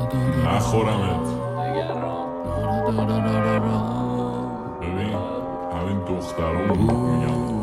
نخورمت. ببین همین دختران میگم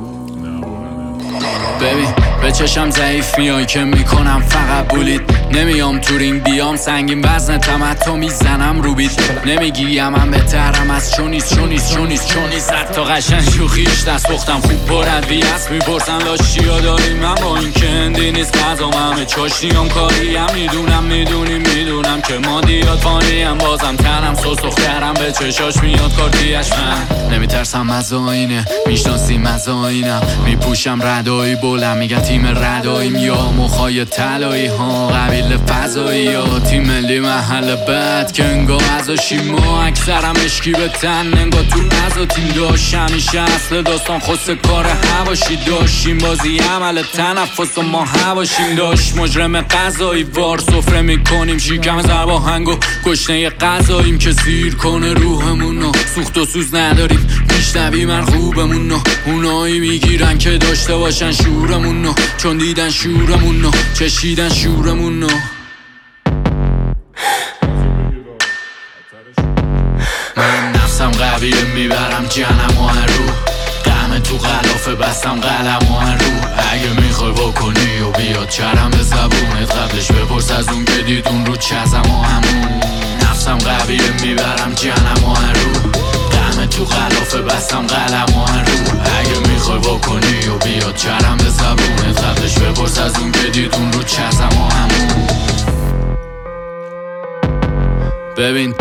ببین به چشم ضعیف میای که میکنم فقط بولید. نمیام تو رینگ بیام سنگین وزن تمتو میزنم رو بیت. نمیگیم من بهترم از چونیست حتی قشنگ شوخیش دست بختم خوب پردوی است. میپرسن لاشیا داریم اما این که هندی نیست غذام همه چاشنیام کاریم. میدونم که مادیات فانیم بازم تنم سخترم به چشاش میاد کارتیش. من نمیترسم از آینه میشناسیم از آینم میپوشم ردایی بلند میگن تیم رداییم یا مخای طلایی ها قبیل فضایی یا تیم ملی محل بد که انگار ازاشیم ما اکثرم اشکی به تن انگار تو ازا تیم داشت. همیشه اصل داستان خست کار هواشی داشتیم بازی عمل تنفس و ما هواشیم داشت. مجرم قضایی وار سفره میکنیم شیکم زرباهنگ و گشنه قضاییم که سیر کنه روحمونو سوخت و سوز نداریم میشنوی من خوبمونو اونایی میگیرن که داشته باشن شورمونو چون دیدن شورمونو چشیدن شورمونو. من نفسم قویه میبرم جنم و رو قمه تو غلافه بستم قلم و رو اگه میخوای واکنی و بیاد چرم به زبونت قبلش بپرس از اون که دید اون رو چزم و همون. نفسم قویه میبرم جنم و رو قمه تو غلافه بستم قلم و رو اگه میخوای واکنی و بیاد چرم به زبونت قبلش بپرس از اون که دید اون رو چزم و همون. ببین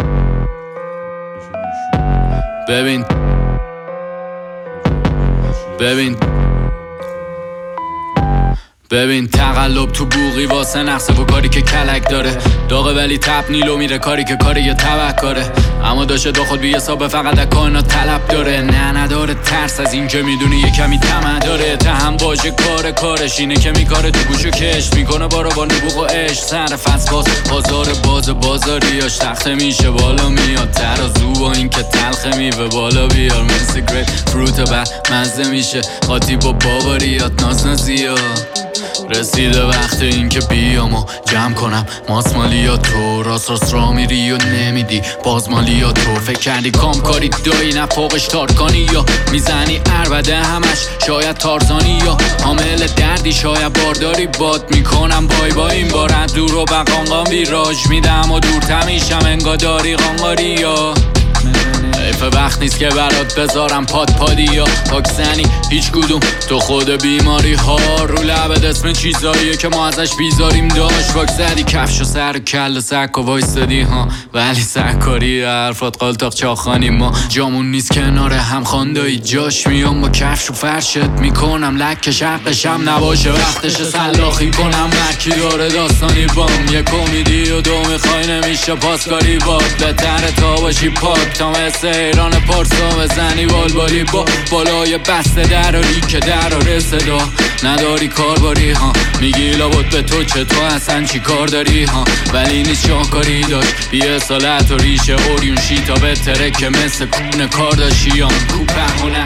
تقلب تو بوغی واسه نقصه و کاری که کلک داره داغه ولی تب نیلو میره کاری که کاری یه تبک کاره اما داشته دا خود بی حسابه فقط در کائنات طلب داره. نه نداره ترس از این که میدونی یه کمی طمع داره تهم باشه کارش اینه که میکاره تو گوشو کش میکنه بارا با نبوغ و عشق سر فصل بازار بازاریاش تخته میشه بالا میاد ترازو با این که تلخه میوه بالا بیار مثل گریپ فروت بعد مزه میشه قاطی با باوریات نازنازیات. رسیده وقت این که بیام و جمع کنم ماسمالیا تو راست را میری و نمیدی بازمالیا تو فکر کردی کامکاری دایی نه فوقش تارکانی یا میزنی عربده همش شاید تارزانی یا حامل دردی شاید بارداری باد میکنم بای این بارد دور و بقانقام ویراج میدم و دورتر میشم انگار داری قانقاری یا حیف وقت نیست که برات بذارم پادی یا پاکزنی هیچ کدوم تو خود بیماری ها رو لبت اسم چیزاییه که ما ازش بیزاریم داشت. واک زدی کفش و سر و کل سک و وایستادی ها ولی سرکاری حرفات قالتاق چاخانی ما جامون نیست کنار هم خواندایی جاش میام با کفش و فرشت میکنم لکش حقشم نباشه وقتش سلاخی کنم مرکی داره داستانی بام یه کمیدی و دو میخوای نمیشه پاسکاری باد بهتره تا باشی پاک تا مثل ایران پارسا بزنی بالبالی با بالای بسته دراری که دراره صدا نداری کارباری ها میگی لابد به تو چطور اصلا چی کار داری ها ولی نیست شاهکاری داشت بیه سالت و ریشه اوریون شیتا بهتره که مثل کونه کار داشتی یا کوپه هنر.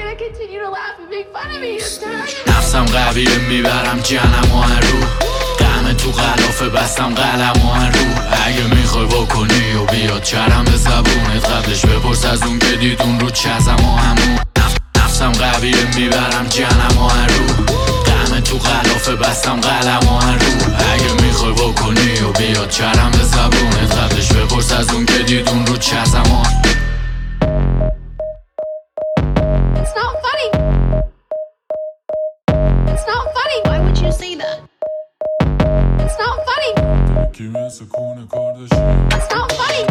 نفسم قویه میبرم جنم و رو قمه تو غلافه بستم قلم و رو اگه میخوای واکنی و بیاد چرم به زبونت قبلش بپرس از اون که دید اون رو چزم و همون. نفسم قویه میبرم جنم و رو قمه تو غلافه بستم قلم و رو اگه میخوای واکنی و بیاد چرم به زبونت قبلش بپرس از اون که دید اون رو چزم و It's not funny. It's not funny. Why would you say that? It's not funny. It's not funny.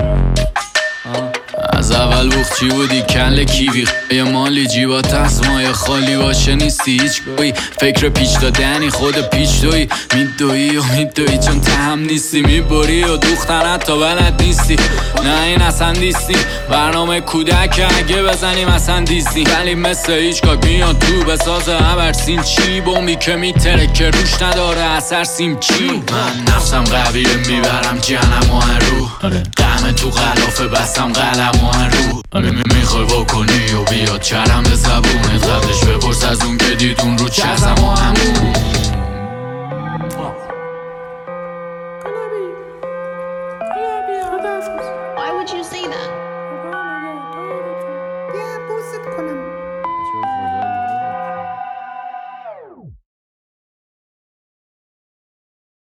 از اول بوخ چی بودی کل کیوی یه مالی جیبا تسمای خالی باشه نیستی هیچ گوی فکر پیچ دادنی خود پیچ دوی میدوی چون تهم نیستی میبری و دوختن حتی بلد نیستی نه این اصلا دیستی برنامه کودک اگه بزنیم اصلا دیستی ولی مثل هیچ کاک میاد تو بسازه ابرسین چی بومی که میتره که روش نداره اثر سیم چی. من نفسم قویه میبرم جنم و رو قمه تو غلافه بستم قلم و رو میخوای واکنی و بیاد چرم به زبونت قبلش بپرس از اون که دید اون رو چزم و همون. you say that?